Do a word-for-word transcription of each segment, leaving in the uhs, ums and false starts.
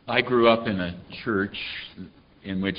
I grew up in a church in which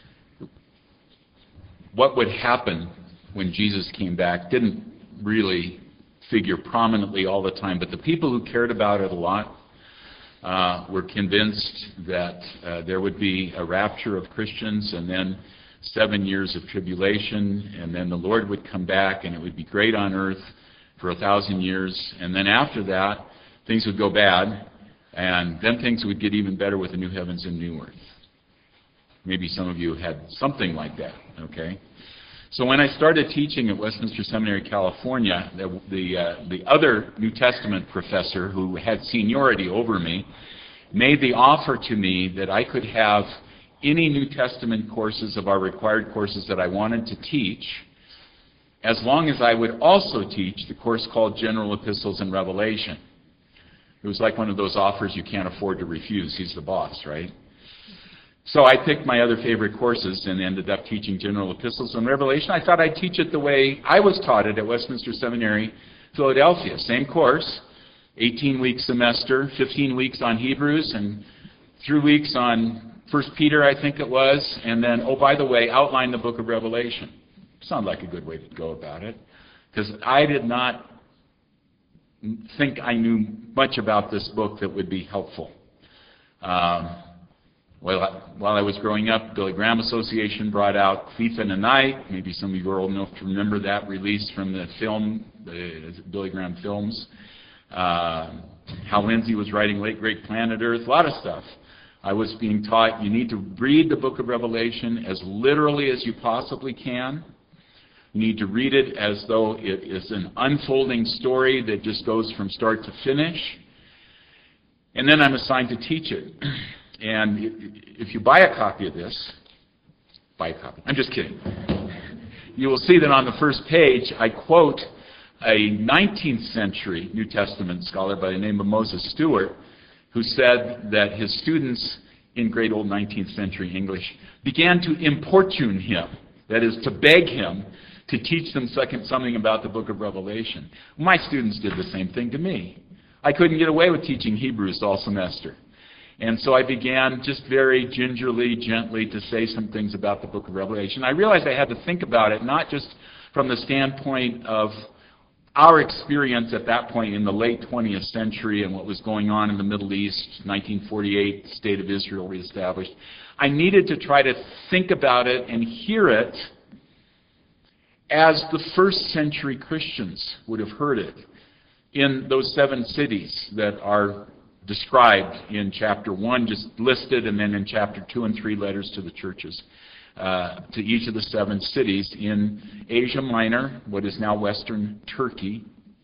what would happen when Jesus came back didn't really figure prominently all the time, but the people who cared about it a lot uh, were convinced that uh, there would be a rapture of Christians and then seven years of tribulation, and then the Lord would come back and it would be great on earth for a thousand years, and then after that things would go bad, and then things would get even better with the new heavens and new earth. Maybe some of you had something like that, okay? So when I started teaching at Westminster Seminary, California, the the, uh, the other New Testament professor who had seniority over me made the offer to me that I could have any New Testament courses of our required courses that I wanted to teach, as long as I would also teach the course called General Epistles and Revelation. It was like one of those offers you can't afford to refuse. He's the boss, right? So I picked my other favorite courses and ended up teaching General Epistles and Revelation. I thought I'd teach it the way I was taught it at Westminster Seminary, Philadelphia. Same course, eighteen-week semester, fifteen weeks on Hebrews, and three weeks on First Peter, I think it was, and then, oh, by the way, outline the book of Revelation. Sounded like a good way to go about it, because I did not think I knew much about this book that would be helpful. Um, well, while I was growing up, Billy Graham Association brought out Thief in the Night. Maybe some of you are old enough to remember that release from the film, the Billy Graham films. Uh, Hal Lindsey was writing Late Great Planet Earth, a lot of stuff. I was being taught you need to read the book of Revelation as literally as you possibly can. You need to read it as though it is an unfolding story that just goes from start to finish. And then I'm assigned to teach it. And if you buy a copy of this, buy a copy. I'm just kidding. You will see that on the first page, I quote a nineteenth century New Testament scholar by the name of Moses Stewart, who said that his students in great old nineteenth century English began to importune him, that is, to beg him to teach them something about the book of Revelation. My students did the same thing to me. I couldn't get away with teaching Hebrews all semester. And so I began just very gingerly, gently to say some things about the book of Revelation. I realized I had to think about it not just from the standpoint of our experience at that point in the late twentieth century and what was going on in the Middle East, nineteen forty-eight, the State of Israel reestablished. I needed to try to think about it and hear it as the first century Christians would have heard it in those seven cities that are described in chapter one, just listed, and then in chapter two and three, letters to the churches, uh, to each of the seven cities in Asia Minor, what is now Western Turkey.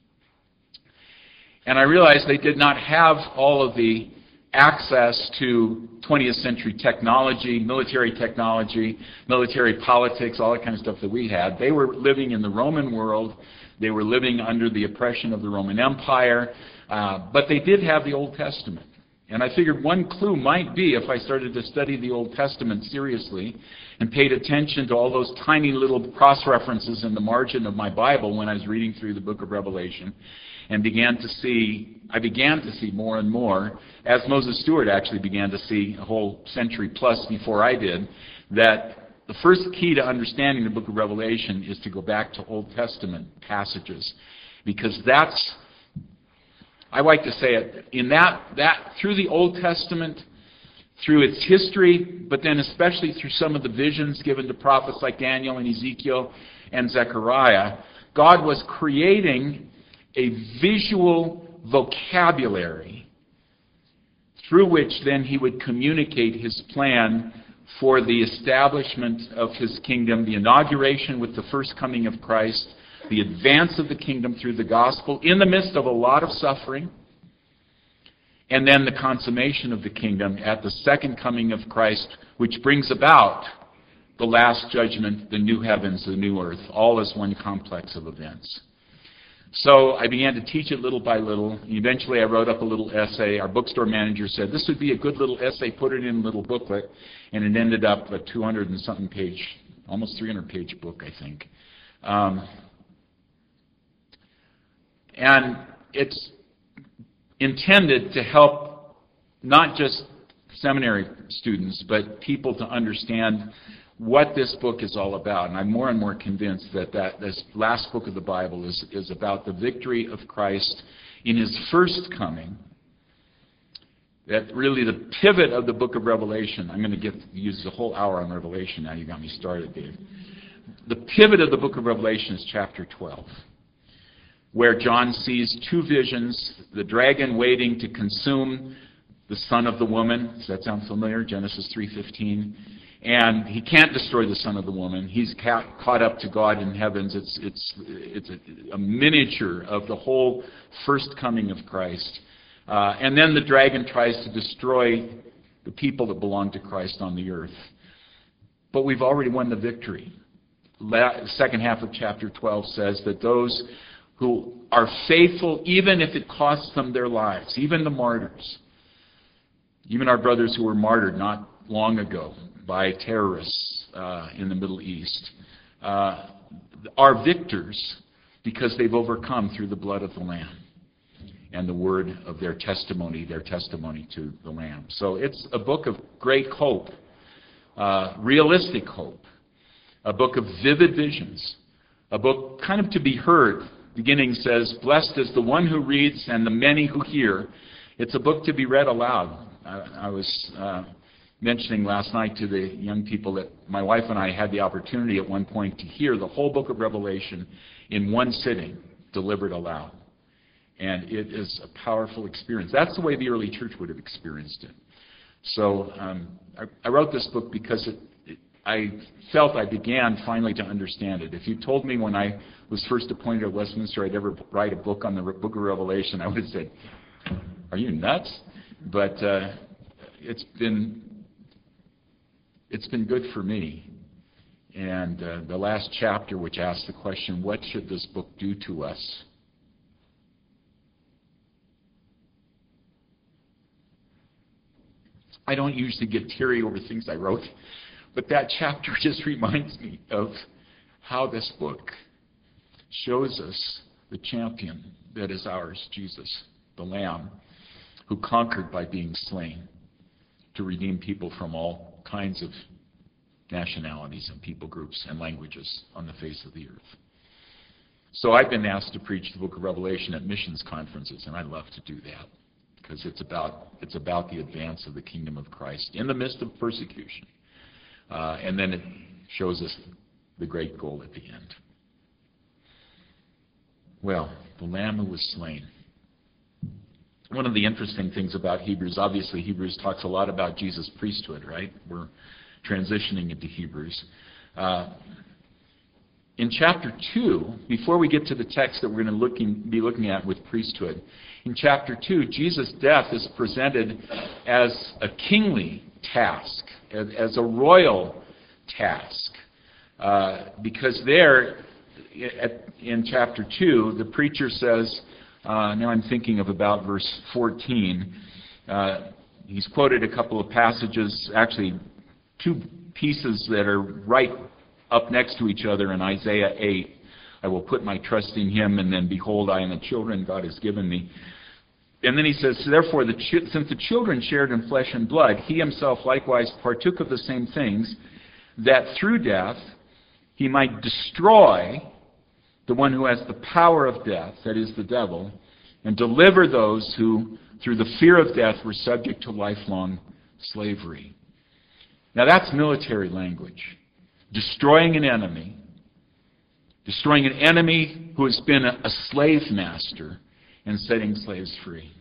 And I realized they did not have all of the access to twentieth century technology, military technology, military politics, all that kind of stuff that we had. They were living in the Roman world. They were living under the oppression of the Roman Empire. Uh, but they did have the Old Testament. And I figured one clue might be if I started to study the Old Testament seriously and paid attention to all those tiny little cross-references in the margin of my Bible when I was reading through the book of Revelation, and began to see, I began to see more and more, as Moses Stewart actually began to see a whole century plus before I did, that the first key to understanding the book of Revelation is to go back to Old Testament passages, because that's, I like to say it, in that, that through the Old Testament, through its history, but then especially through some of the visions given to prophets like Daniel and Ezekiel and Zechariah, God was creating a visual vocabulary through which then he would communicate his plan for the establishment of his kingdom, the inauguration with the first coming of Christ, the advance of the kingdom through the gospel in the midst of a lot of suffering, and then the consummation of the kingdom at the second coming of Christ, which brings about the last judgment, the new heavens, the new earth, all as one complex of events. So I began to teach it little by little. Eventually I wrote up a little essay. Our bookstore manager said, this would be a good little essay, put it in a little booklet, and it ended up a two hundred and something page, almost three hundred page book, I think. Um, and it's intended to help not just seminary students, but people to understand what this book is all about. And I'm more and more convinced that, that this last book of the Bible is, is about the victory of Christ in his first coming. That really the pivot of the book of Revelation, I'm going to get use the whole hour on Revelation now. You got me started, Dave. The pivot of the book of Revelation is chapter twelve, where John sees two visions, the dragon waiting to consume the son of the woman. Does that sound familiar? Genesis three fifteen. And he can't destroy the son of the woman. He's ca- caught up to God in heavens. It's, it's, it's a, a miniature of the whole first coming of Christ. Uh, and then the dragon tries to destroy the people that belong to Christ on the earth. But we've already won the victory. La- the second half of chapter twelve says that those who are faithful, even if it costs them their lives, even the martyrs, even our brothers who were martyred not long ago by terrorists uh, in the Middle East, uh, are victors because they've overcome through the blood of the Lamb and the word of their testimony, their testimony to the Lamb. So it's a book of great hope, uh, realistic hope, a book of vivid visions, a book kind of to be heard. Beginning says, "Blessed is the one who reads and the many who hear." It's a book to be read aloud. I, I was uh, mentioning last night to the young people that my wife and I had the opportunity at one point to hear the whole book of Revelation in one sitting, delivered aloud. And it is a powerful experience. That's the way the early church would have experienced it. So um, I, I wrote this book because it, it, I felt I began finally to understand it. If you told me when I was first appointed at Westminster I'd ever write a book on the book of Revelation, I would have said, "Are you nuts?" But uh, it's been it's been good for me. And uh, the last chapter, which asks the question, what should this book do to us? I don't usually get teary over things I wrote, but that chapter just reminds me of how this book shows us the champion that is ours, Jesus, the Lamb, who conquered by being slain to redeem people from all kinds of nationalities and people groups and languages on the face of the earth. So I've been asked to preach the book of Revelation at missions conferences, and I love to do that because it's about it's about the advance of the kingdom of Christ in the midst of persecution. Uh, and then it shows us the great goal at the end. Well, the Lamb who was slain. One of the interesting things about Hebrews, obviously Hebrews talks a lot about Jesus' priesthood, right? We're transitioning into Hebrews. Uh, in chapter two, before we get to the text that we're going to looking, be looking at with priesthood, in chapter two, Jesus' death is presented as a kingly task, as, as a royal task. Uh, because there, at, in chapter two, the preacher says, Uh, now I'm thinking of about verse fourteen. Uh, he's quoted a couple of passages, actually two pieces that are right up next to each other in Isaiah eight. I will put my trust in him, and then behold, I am the children God has given me. And then he says, therefore, the ch- since the children shared in flesh and blood, he himself likewise partook of the same things, that through death he might destroy the one who has the power of death, that is the devil, and deliver those who, through the fear of death, were subject to lifelong slavery. Now that's military language. Destroying an enemy, destroying an enemy who has been a, a slave master, and setting slaves free.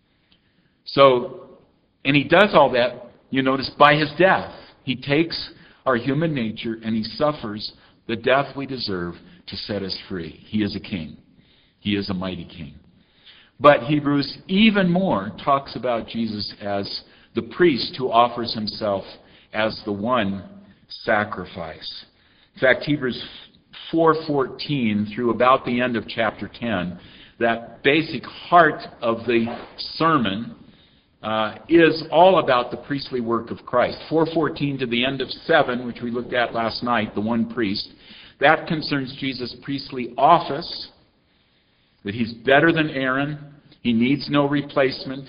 So, and he does all that, you notice, by his death. He takes our human nature and he suffers the death we deserve to set us free. He is a king. He is a mighty king. But Hebrews even more talks about Jesus as the priest who offers himself as the one sacrifice. In fact, Hebrews four fourteen through about the end of chapter ten, that basic heart of the sermon uh, is all about the priestly work of Christ. four fourteen to the end of seven, which we looked at last night, the one priest, that concerns Jesus' priestly office, that he's better than Aaron, he needs no replacement,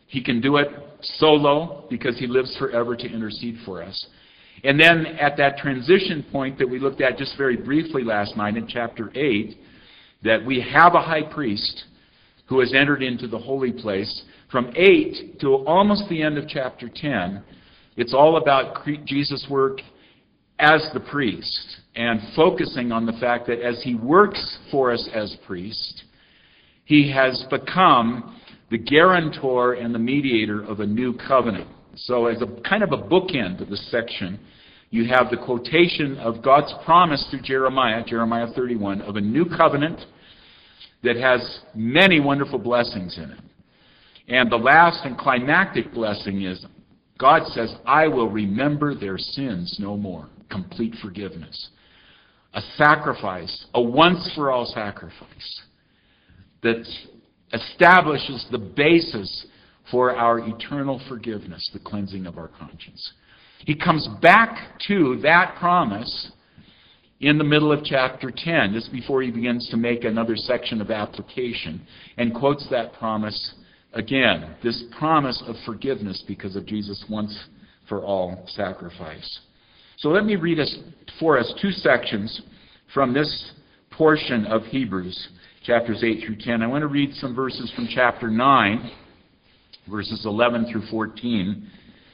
He can do it solo because he lives forever to intercede for us. And then at that transition point that we looked at just very briefly last night in chapter eight, that we have a high priest who has entered into the holy place. From eight to almost the end of chapter ten, it's all about Jesus' work as the priest and focusing on the fact that as he works for us as priest, he has become the guarantor and the mediator of a new covenant. So as a kind of a bookend of this section, you have the quotation of God's promise through Jeremiah, Jeremiah thirty-one, of a new covenant that has many wonderful blessings in it. And the last and climactic blessing is God says, I will remember their sins no more. Complete forgiveness. A sacrifice, a once-for-all sacrifice that establishes the basis for our eternal forgiveness, the cleansing of our conscience. He comes back to that promise in the middle of chapter ten, just before he begins to make another section of application, and quotes that promise again, this promise of forgiveness because of Jesus' once-for-all sacrifice. So let me read us, for us two sections from this portion of Hebrews, chapters eight through ten. I want to read some verses from chapter nine, verses eleven through fourteen.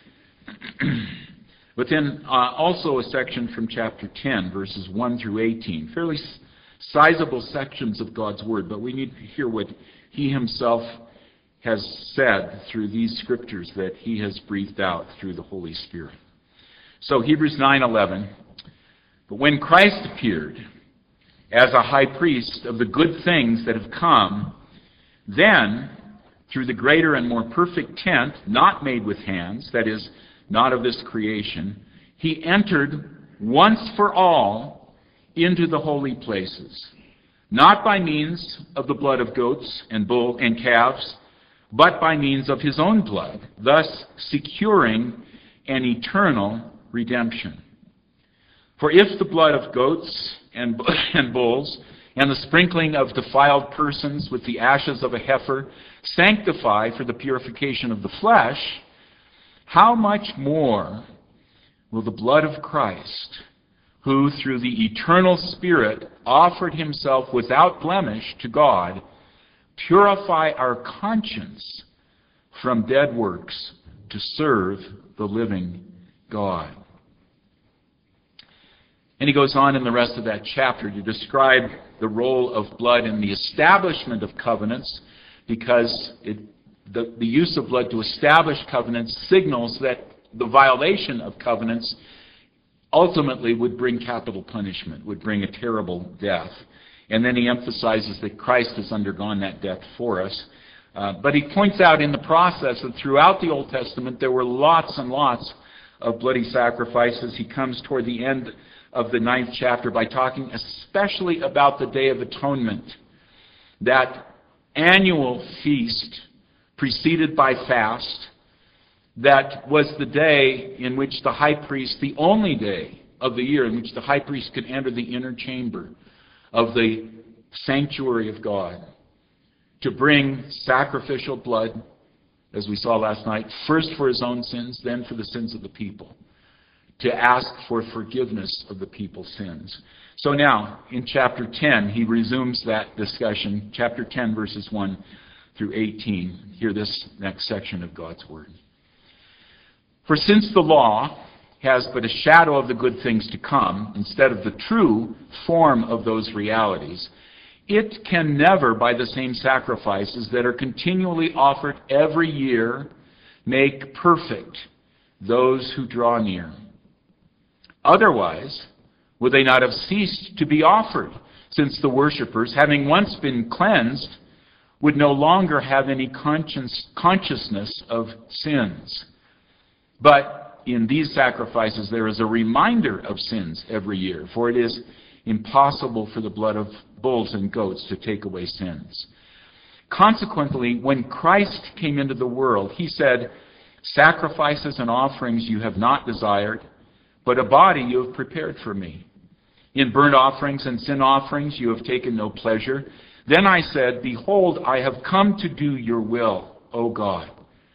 But then uh, also a section from chapter ten, verses one through eighteen. Fairly sizable sections of God's Word, but we need to hear what He Himself has said through these scriptures that He has breathed out through the Holy Spirit. So Hebrews nine eleven. But when Christ appeared as a high priest of the good things that have come, then, through the greater and more perfect tent, not made with hands, that is, not of this creation, he entered once for all into the holy places, not by means of the blood of goats and bull and calves, but by means of his own blood, thus securing an eternal redemption. For if the blood of goats and, and bulls and the sprinkling of defiled persons with the ashes of a heifer sanctify for the purification of the flesh, how much more will the blood of Christ, who through the eternal Spirit offered himself without blemish to God, purify our conscience from dead works to serve the living God? And he goes on in the rest of that chapter to describe the role of blood in the establishment of covenants, because it The, the use of blood to establish covenants signals that the violation of covenants ultimately would bring capital punishment, would bring a terrible death. And then he emphasizes that Christ has undergone that death for us. Uh, but he points out in the process that throughout the Old Testament there were lots and lots of bloody sacrifices. He comes toward the end of the ninth chapter by talking especially about the Day of Atonement, that annual feast preceded by fast, that was the day in which the high priest, the only day of the year in which the high priest could enter the inner chamber of the sanctuary of God to bring sacrificial blood, as we saw last night, first for his own sins, then for the sins of the people, to ask for forgiveness of the people's sins. So now, in chapter ten, he resumes that discussion, chapter ten, verses one through eighteen. Hear this next section of God's Word. For since the law has but a shadow of the good things to come, instead of the true form of those realities, it can never, by the same sacrifices that are continually offered every year, make perfect those who draw near. Otherwise, would they not have ceased to be offered, since the worshippers, having once been cleansed, would no longer have any conscience, consciousness of sins. But in these sacrifices there is a reminder of sins every year, for it is impossible for the blood of bulls and goats to take away sins. Consequently, when Christ came into the world, he said, "Sacrifices and offerings you have not desired, but a body you have prepared for me. In burnt offerings and sin offerings you have taken no pleasure. Then I said, Behold, I have come to do your will, O God.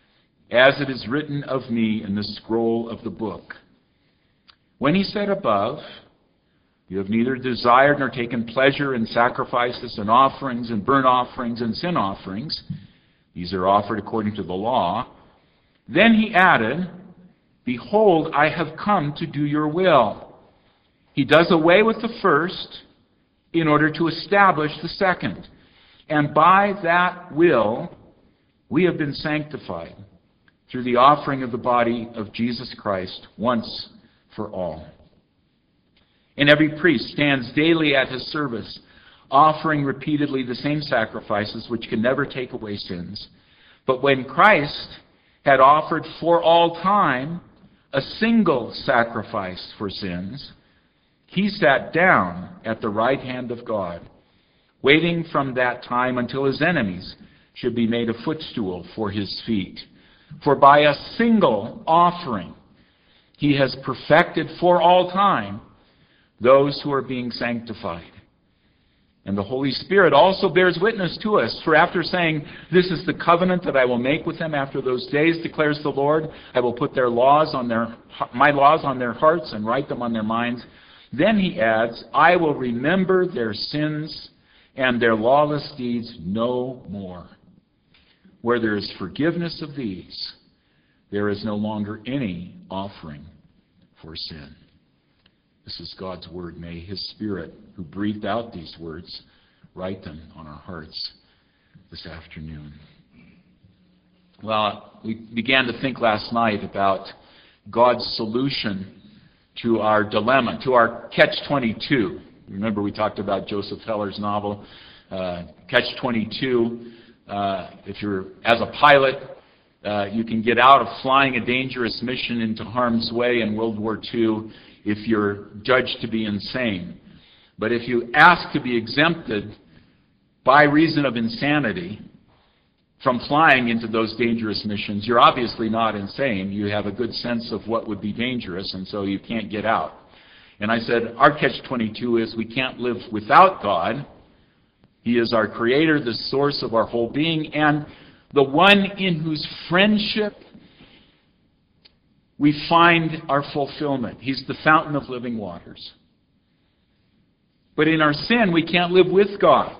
as it is written of me in the scroll of the book. When he said above, you have neither desired nor taken pleasure in sacrifices and offerings and burnt offerings and sin offerings, these are offered according to the law, then he added, behold, I have come to do your will. He does away with the first in order to establish the second. And by that will, we have been sanctified through the offering of the body of Jesus Christ once for all. And every priest stands daily at his service, offering repeatedly the same sacrifices which can never take away sins. But when Christ had offered for all time a single sacrifice for sins, he sat down at the right hand of God, waiting from that time until his enemies should be made a footstool for his feet. For by a single offering he has perfected for all time those who are being sanctified. And the Holy Spirit also bears witness to us. For after saying, this is the covenant that I will make with them after those days, declares the Lord, I will put their laws on their, my laws on their hearts and write them on their minds. Then he adds, I will remember their sins and their lawless deeds no more. Where there is forgiveness of these, there is no longer any offering for sin. This is God's word. May his Spirit, who breathed out these words, write them on our hearts this afternoon. Well, we began to think last night about God's solution to our dilemma, to our catch twenty-two. Remember we talked about Joseph Heller's novel, uh, catch twenty-two. Uh, if you're, as a pilot, uh, you can get out of flying a dangerous mission into harm's way in World War Two if you're judged to be insane. But if you ask to be exempted by reason of insanity from flying into those dangerous missions, you're obviously not insane. You have a good sense of what would be dangerous, and so you can't get out. And I said, our catch twenty-two is we can't live without God. He is our creator, the source of our whole being, and the one in whose friendship we find our fulfillment. He's the fountain of living waters. But in our sin, we can't live with God.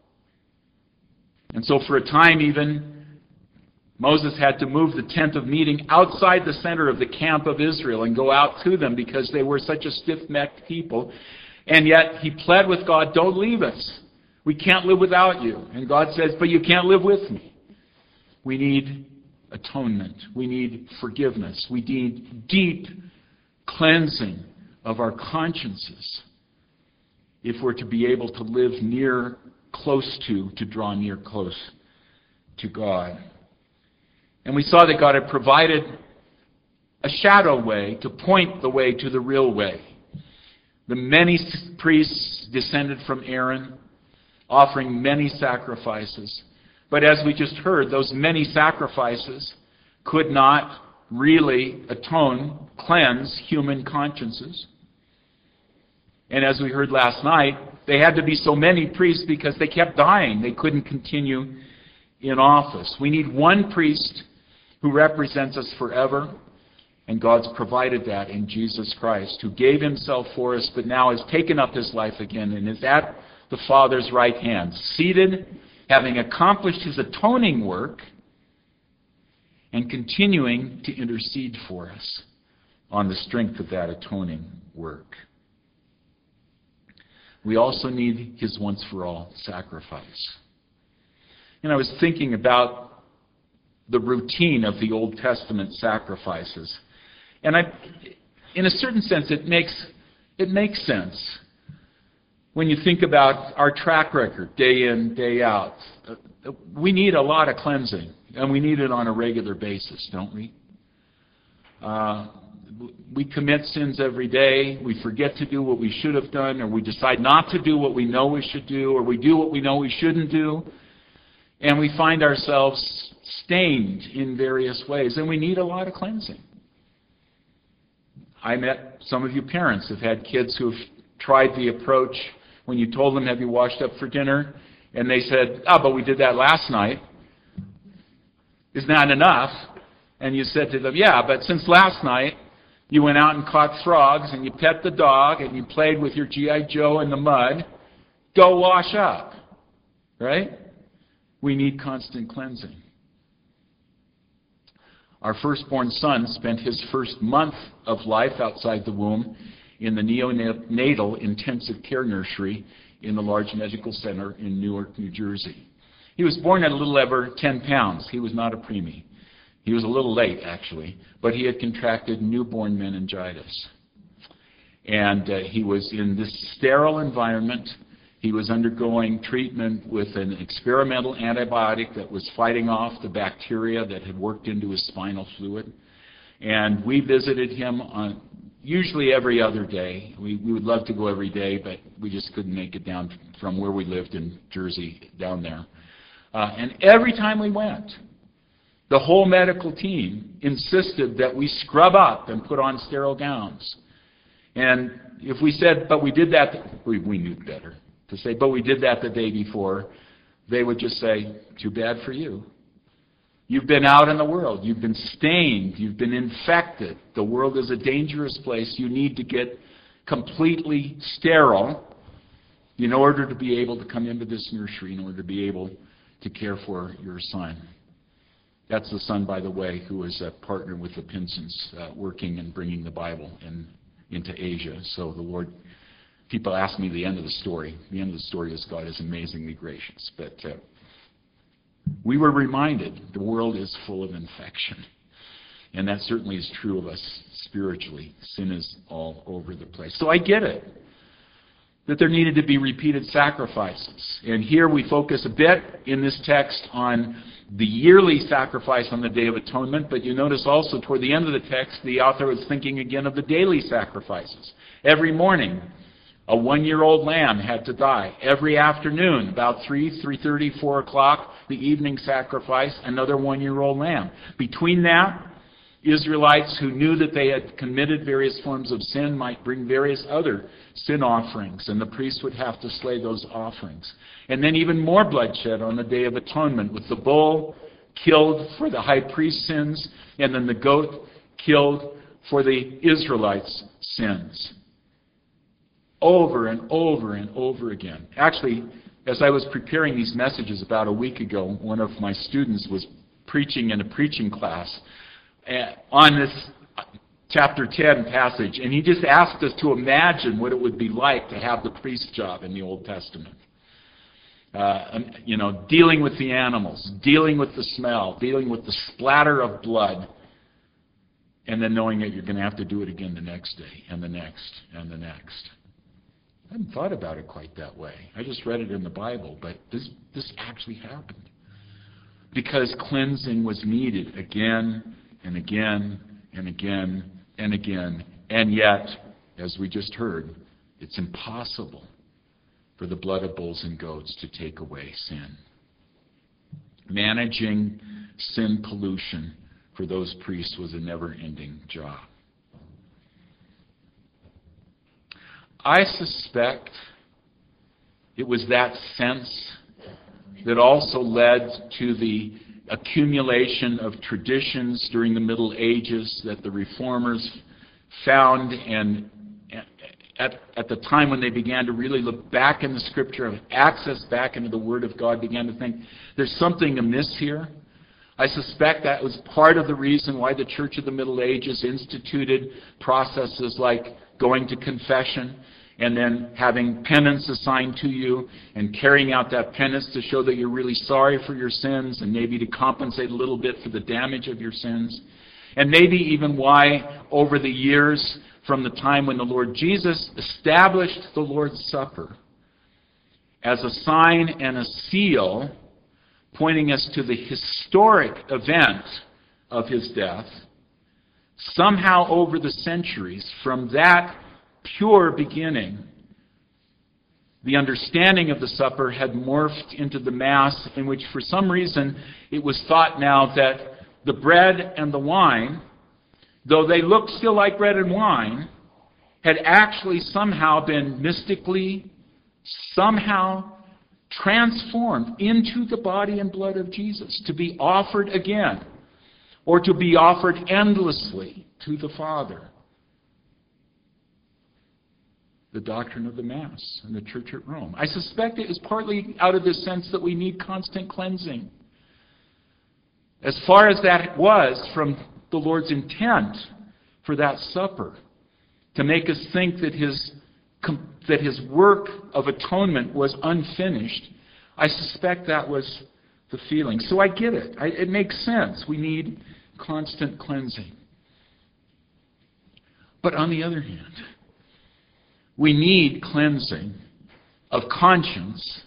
And so for a time even, Moses had to move the tent of meeting outside the center of the camp of Israel and go out to them because they were such a stiff-necked people. And yet he pled with God, don't leave us. We can't live without you. And God says, but you can't live with me. We need atonement. We need forgiveness. We need deep cleansing of our consciences if we're to be able to live near, close to, to draw near close to God. And we saw that God had provided a shadow way to point the way to the real way. The many priests descended from Aaron, offering many sacrifices. But as we just heard, those many sacrifices could not really atone, cleanse human consciences. And as we heard last night, they had to be so many priests because they kept dying. They couldn't continue in office. We need one priest who represents us forever, and God's provided that in Jesus Christ, who gave himself for us, but now has taken up his life again and is at the Father's right hand, seated, having accomplished his atoning work, and continuing to intercede for us on the strength of that atoning work. We also need his once-for-all sacrifice. And I was thinking about the routine of the Old Testament sacrifices. And I, in a certain sense, it makes, it makes sense. When you think about our track record, day in, day out, we need a lot of cleansing, and we need it on a regular basis, don't we? Uh, we commit sins every day. We forget to do what we should have done, or we decide not to do what we know we should do, or we do what we know we shouldn't do, and we find ourselves stained in various ways, and we need a lot of cleansing. I met some of you parents who've had kids who've tried the approach when you told them, have you washed up for dinner? And they said, oh, but we did that last night. Isn't that enough? And you said to them, yeah, but since last night, you went out and caught frogs, and you pet the dog, and you played with your G I Joe in the mud. Go wash up. Right? We need constant cleansing. Our firstborn son spent his first month of life outside the womb in the neonatal intensive care nursery in the Large Medical Center in Newark, New Jersey. He was born at a little over ten pounds. He was not a preemie. He was a little late, actually, but he had contracted newborn meningitis. And uh, he was in this sterile environment. He was undergoing treatment with an experimental antibiotic that was fighting off the bacteria that had worked into his spinal fluid. And we visited him on usually every other day. We, we would love to go every day, but we just couldn't make it down from where we lived in Jersey down there. Uh, and every time we went, the whole medical team insisted that we scrub up and put on sterile gowns. And if we said, but we did that, we, we knew better to say, but we did that the day before, they would just say, too bad for you. You've been out in the world. You've been stained. You've been infected. The world is a dangerous place. You need to get completely sterile in order to be able to come into this nursery, in order to be able to care for your son. That's the son, by the way, who is a partner with the Pinsons, uh, working and bringing the Bible in, into Asia. So the Lord, people ask me the end of the story. The end of the story is God is amazingly gracious. But uh, we were reminded the world is full of infection. And that certainly is true of us spiritually. Sin is all over the place. So I get it, that there needed to be repeated sacrifices. And here we focus a bit in this text on the yearly sacrifice on the Day of Atonement, but you notice also toward the end of the text, the author was thinking again of the daily sacrifices. Every morning, a one-year-old lamb had to die. Every afternoon, about three, three thirty, four o'clock, the evening sacrifice, another one-year-old lamb. Between that, Israelites who knew that they had committed various forms of sin might bring various other sin offerings, and the priest would have to slay those offerings. And then even more bloodshed on the Day of Atonement, with the bull killed for the high priest's sins, and then the goat killed for the Israelites' sins. Over and over and over again. Actually, as I was preparing these messages about a week ago, one of my students was preaching in a preaching class on this chapter ten passage, and he just asked us to imagine what it would be like to have the priest's job in the Old Testament. Uh, you know, dealing with the animals, dealing with the smell, dealing with the splatter of blood, and then knowing that you're going to have to do it again the next day, and the next, and the next. I hadn't thought about it quite that way. I just read it in the Bible, but this this actually happened. Because cleansing was needed again and again and again and again. And yet, as we just heard, it's impossible for the blood of bulls and goats to take away sin. Managing sin pollution for those priests was a never-ending job. I suspect it was that sense that also led to the accumulation of traditions during the Middle Ages that the Reformers found, and at, at the time when they began to really look back in the Scripture, have access back into the Word of God, began to think, there's something amiss here. I suspect that was part of the reason why the Church of the Middle Ages instituted processes like going to confession and then having penance assigned to you and carrying out that penance to show that you're really sorry for your sins and maybe to compensate a little bit for the damage of your sins. And maybe even why over the years from the time when the Lord Jesus established the Lord's Supper as a sign and a seal pointing us to the historic event of His death, somehow over the centuries, from that pure beginning, the understanding of the supper had morphed into the Mass, in which for some reason it was thought now that the bread and the wine, though they looked still like bread and wine, had actually somehow been mystically, somehow transformed into the body and blood of Jesus to be offered again or to be offered endlessly to the Father. The doctrine of the Mass and the Church at Rome. I suspect it is partly out of this sense that we need constant cleansing. As far as that was from the Lord's intent for that supper, to make us think that his, that his work of atonement was unfinished, I suspect that was the feeling. So I get it. I, it makes sense. We need constant cleansing. But on the other hand, we need cleansing of conscience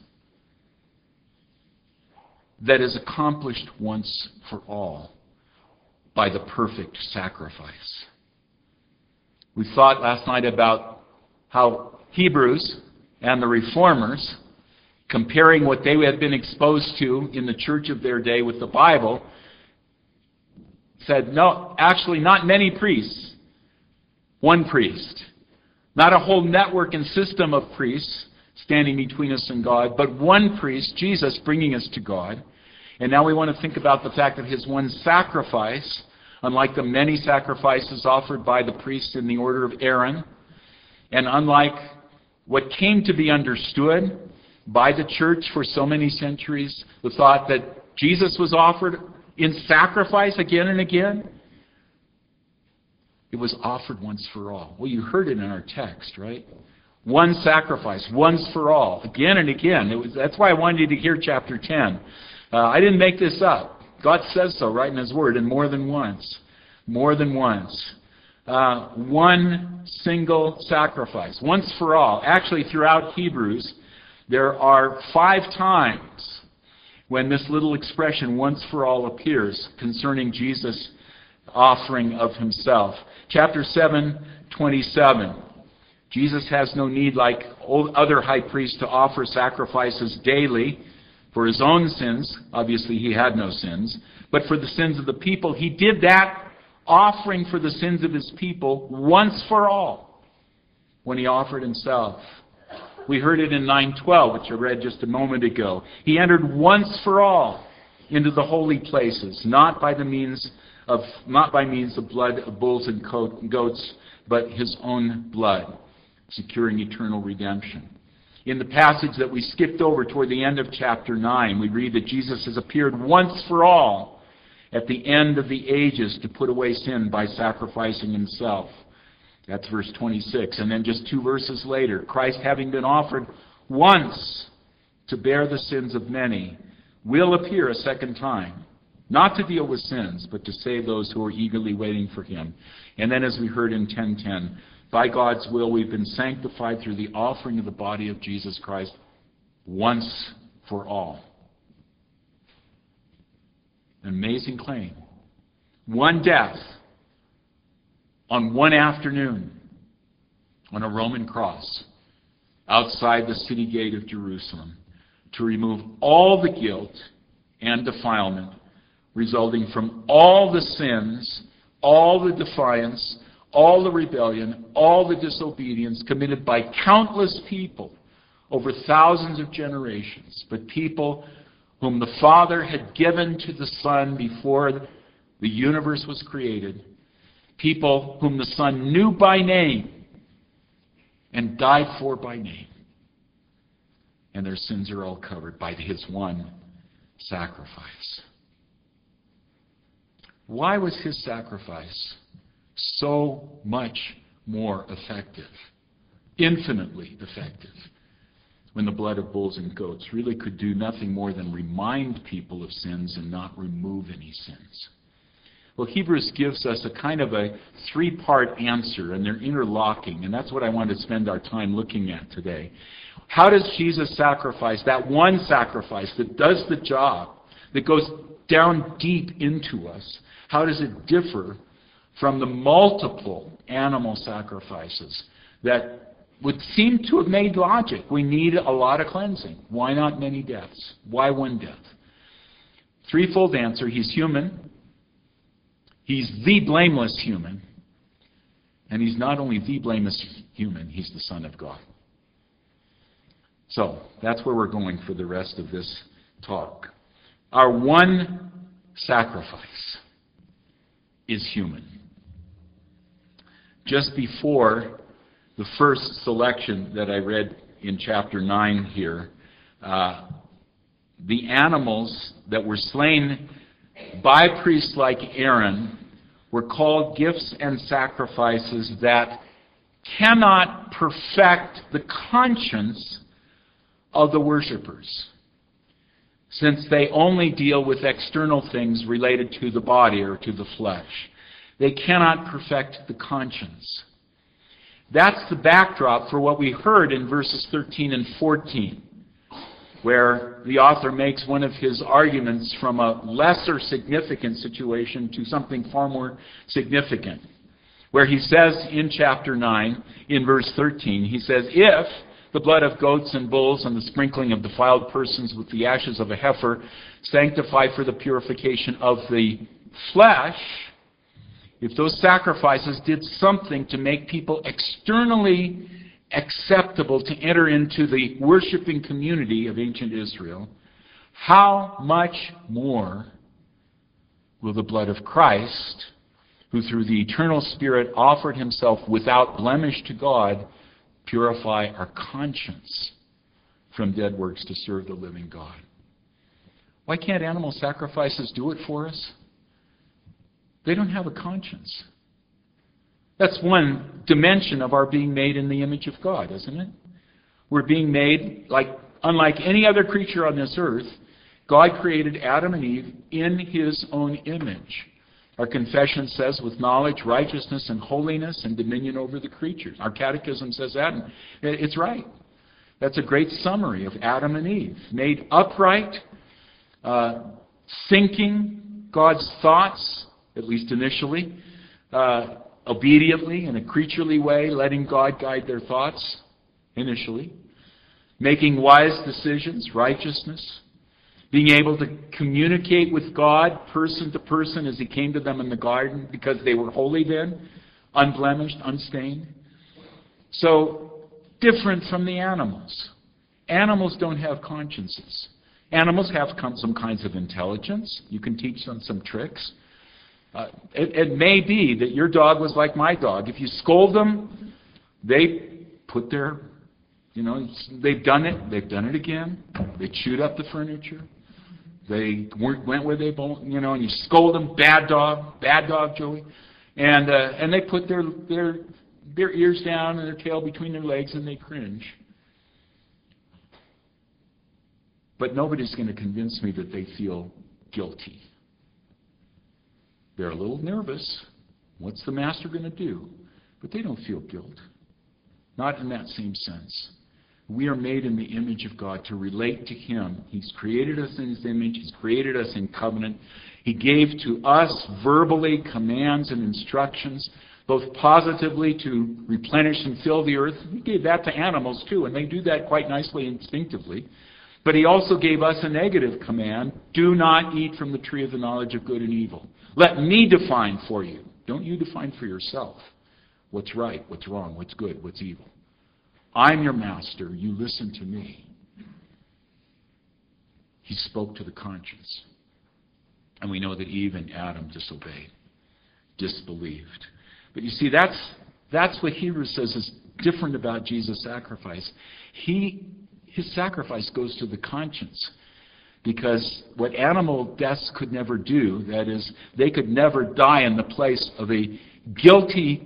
that is accomplished once for all by the perfect sacrifice. We thought last night about how Hebrews and the Reformers, comparing what they had been exposed to in the church of their day with the Bible, said, no, actually not many priests, one priest. Not a whole network and system of priests standing between us and God, but one priest, Jesus, bringing us to God. And now we want to think about the fact that his one sacrifice, unlike the many sacrifices offered by the priests in the order of Aaron, and unlike what came to be understood by the church for so many centuries, the thought that Jesus was offered in sacrifice again and again, it was offered once for all. Well, you heard it in our text, right? One sacrifice, once for all, again and again. It was, that's why I wanted you to hear chapter ten. Uh, I didn't make this up. God says so right in his word, and more than once. More than once. Uh, one single sacrifice, once for all. Actually, throughout Hebrews, there are five times when this little expression, once for all, appears concerning Jesus' offering of himself. Chapter seven, twenty-seven. Jesus has no need, like other high priests, to offer sacrifices daily for his own sins. Obviously, he had no sins. But for the sins of the people, he did that offering for the sins of his people once for all when he offered himself. We heard it in nine twelve, which I read just a moment ago. He entered once for all into the holy places, not by the means of not by means of blood of bulls and goats, but his own blood, securing eternal redemption. In the passage that we skipped over toward the end of chapter nine, we read that Jesus has appeared once for all at the end of the ages to put away sin by sacrificing himself. That's verse twenty-six. And then just two verses later, Christ, having been offered once to bear the sins of many, will appear a second time, not to deal with sins, but to save those who are eagerly waiting for him. And then as we heard in ten ten, by God's will we've been sanctified through the offering of the body of Jesus Christ once for all. An amazing claim. One death on one afternoon on a Roman cross outside the city gate of Jerusalem to remove all the guilt and defilement resulting from all the sins, all the defiance, all the rebellion, all the disobedience committed by countless people over thousands of generations, but people whom the Father had given to the Son before the universe was created, people whom the Son knew by name and died for by name. And their sins are all covered by his one sacrifice. Why was his sacrifice so much more effective, infinitely effective, when the blood of bulls and goats really could do nothing more than remind people of sins and not remove any sins? Well, Hebrews gives us a kind of a three-part answer, and they're interlocking, and that's what I want to spend our time looking at today. How does Jesus' sacrifice, that one sacrifice that does the job, that goes down deep into us, how does it differ from the multiple animal sacrifices that would seem to have made logic? We need a lot of cleansing. Why not many deaths? Why one death? Threefold answer. He's human. He's the blameless human. And he's not only the blameless human, he's the Son of God. So, that's where we're going for the rest of this talk. Our one sacrifice. is human. Just before the first selection that I read in chapter nine here, uh, the animals that were slain by priests like Aaron were called gifts and sacrifices that cannot perfect the conscience of the worshipers, since they only deal with external things related to the body or to the flesh. They cannot perfect the conscience. That's the backdrop for what we heard in verses thirteen and fourteen, where the author makes one of his arguments from a lesser significant situation to something far more significant. Where he says in chapter nine, in verse thirteen, he says, if the blood of goats and bulls and the sprinkling of defiled persons with the ashes of a heifer sanctify for the purification of the flesh, if those sacrifices did something to make people externally acceptable to enter into the worshiping community of ancient Israel, how much more will the blood of Christ, who through the eternal Spirit offered himself without blemish to God, purify our conscience from dead works to serve the living God? Why can't animal sacrifices do it for us? They don't have a conscience. That's one dimension of our being made in the image of God, isn't it? We're being made, like unlike any other creature on this earth, God created Adam and Eve in his own image. Our confession says with knowledge, righteousness, and holiness, and dominion over the creatures. Our catechism says that, and it's right. That's a great summary of Adam and Eve. Made upright, uh, thinking God's thoughts, at least initially, uh, obediently, in a creaturely way, letting God guide their thoughts, initially. Making wise decisions, righteousness. Being able to communicate with God person to person as he came to them in the garden because they were holy then, unblemished, unstained. So, different from the animals. Animals don't have consciences. Animals have some kinds of intelligence. You can teach them some tricks. Uh, it, it may be that your dog was like my dog. If you scold them, they put their, you know, they've done it. They've done it again. They chewed up the furniture. They weren't, went where they, you know, and you scold them, bad dog, bad dog, Joey, and uh, and they put their their their ears down and their tail between their legs and they cringe. But nobody's going to convince me that they feel guilty. They're a little nervous. What's the master going to do? But they don't feel guilt. Not in that same sense. We are made in the image of God to relate to him. He's created us in his image. He's created us in covenant. He gave to us verbally commands and instructions, both positively to replenish and fill the earth. He gave that to animals too, and they do that quite nicely instinctively. But he also gave us a negative command: do not eat from the tree of the knowledge of good and evil. Let me define for you. Don't you define for yourself what's right, what's wrong, what's good, what's evil. I'm your master. You listen to me. He spoke to the conscience. And we know that Eve and Adam disobeyed, disbelieved. But you see, that's, that's what Hebrews says is different about Jesus' sacrifice. He, his sacrifice goes to the conscience. Because what animal deaths could never do, that is, they could never die in the place of a guilty,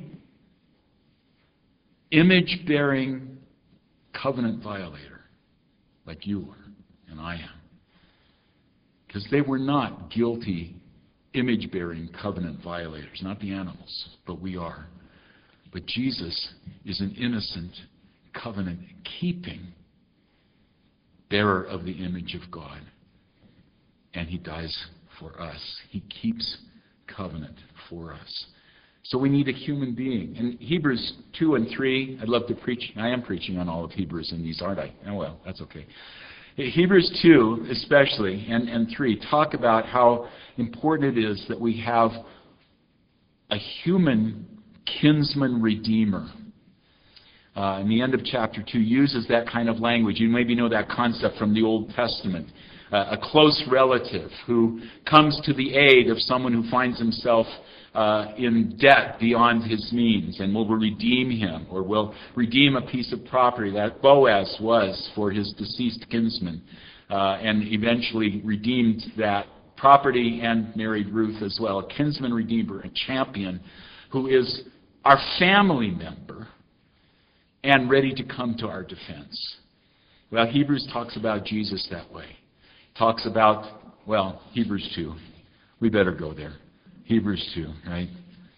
image-bearing covenant violator like you are and I am. Because they were not guilty, image-bearing covenant violators, not the animals, but we are. But Jesus is an innocent, covenant-keeping bearer of the image of God. And he dies for us. He keeps covenant for us. So we need a human being. In Hebrews two and three, I'd love to preach. I am preaching on all of Hebrews in these, aren't I? Oh, well, that's okay. Hebrews two especially, and, and three, talk about how important it is that we have a human kinsman redeemer. Uh, in the end of chapter two, uses that kind of language. You maybe know that concept from the Old Testament. Uh, a close relative who comes to the aid of someone who finds himself uh, in debt beyond his means, and will redeem him, or will redeem a piece of property that Boaz was for his deceased kinsman, uh, and eventually redeemed that property and married Ruth as well, a kinsman redeemer, a champion who is our family member and ready to come to our defense. Well, Hebrews talks about Jesus that way. Talks about, well, Hebrews two. We better go there. Hebrews two, right?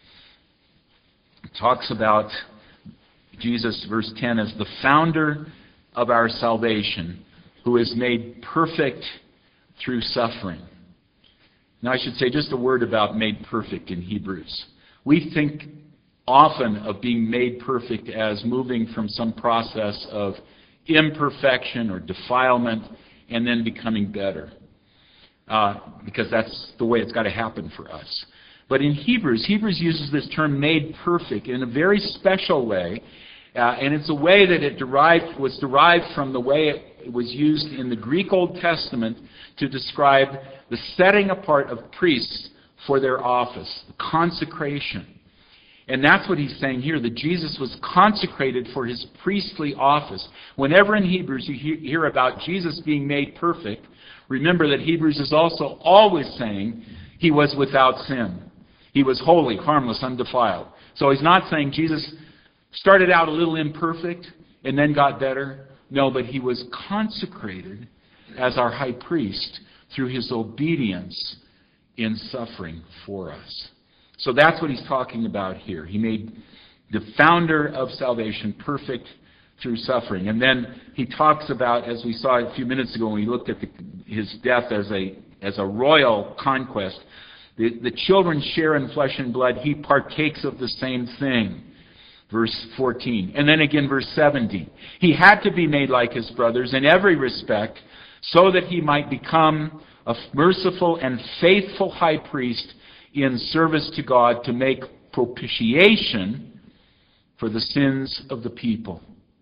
It talks about Jesus, verse ten, as the founder of our salvation, who is made perfect through suffering. Now, I should say just a word about made perfect in Hebrews. We think often of being made perfect as moving from some process of imperfection or defilement and then becoming better. Uh, because that's the way it's got to happen for us. But in Hebrews, Hebrews uses this term made perfect in a very special way. Uh, and it's a way that it derived was derived from the way it was used in the Greek Old Testament to describe the setting apart of priests for their office, the consecration. And that's what he's saying here, that Jesus was consecrated for his priestly office. Whenever in Hebrews you hear about Jesus being made perfect, remember that Hebrews is also always saying he was without sin. He was holy, harmless, undefiled. So he's not saying Jesus started out a little imperfect and then got better. No, but he was consecrated as our high priest through his obedience in suffering for us. So that's what he's talking about here. He made the founder of salvation perfect through suffering. And then he talks about, as we saw a few minutes ago when we looked at the, his death as a as a royal conquest, the, the children share in flesh and blood. He partakes of the same thing. Verse fourteen. And then again verse seventeen. He had to be made like his brothers in every respect so that he might become a merciful and faithful high priest in service to God to make propitiation for the sins of the people.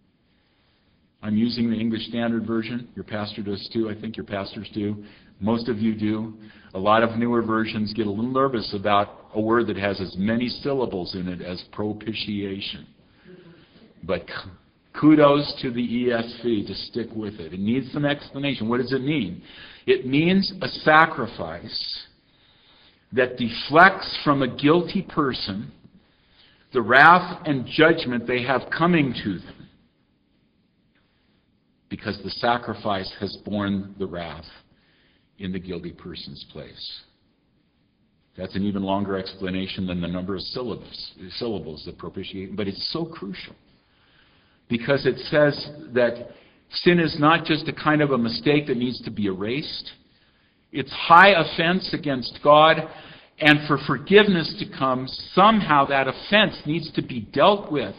I'm using the English Standard Version. Your pastor does too. I think your pastors do. Most of you do. A lot of newer versions get a little nervous about a word that has as many syllables in it as propitiation. But kudos to the E S V to stick with it. It needs some explanation. What does it mean? It means a sacrifice that deflects from a guilty person the wrath and judgment they have coming to them, because the sacrifice has borne the wrath in the guilty person's place. That's an even longer explanation than the number of syllables, syllables that propitiate, but it's so crucial, because it says that sin is not just a kind of a mistake that needs to be erased. It's high offense against God, and for forgiveness to come, somehow that offense needs to be dealt with.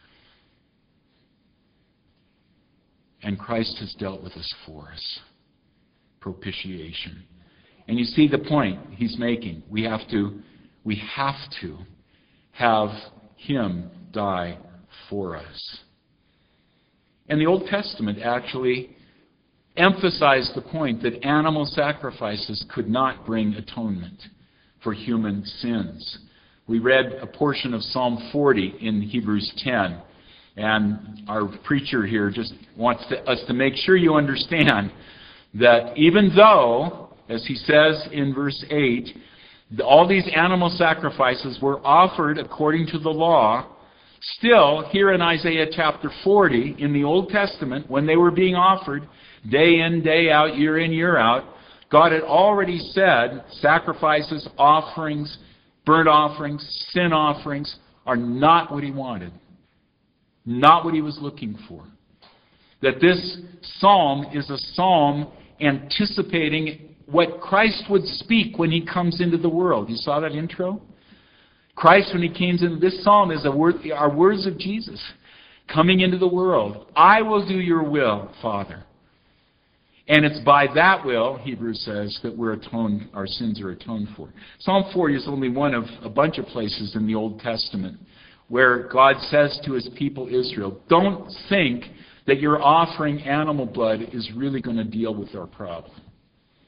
And Christ has dealt with us for us. Propitiation. And you see the point he's making. We have to, we have to have him die for us. And the Old Testament actually emphasized the point that animal sacrifices could not bring atonement for human sins. We read a portion of Psalm forty in Hebrews ten, and our preacher here just wants to, us to make sure you understand that even though, as he says in verse eight, all these animal sacrifices were offered according to the law, still, here in Isaiah chapter forty, in the Old Testament, when they were being offered, day in, day out, year in, year out, God had already said sacrifices, offerings, burnt offerings, sin offerings are not what he wanted. Not what he was looking for. That this psalm is a psalm anticipating what Christ would speak when he comes into the world. You saw that intro? Christ, when he came into this psalm, is a word, are words of Jesus coming into the world. I will do your will, Father. And it's by that will, Hebrews says, that we're atoned, our sins are atoned for. Psalm forty is only one of a bunch of places in the Old Testament where God says to his people Israel, don't think that your offering animal blood is really going to deal with our problem.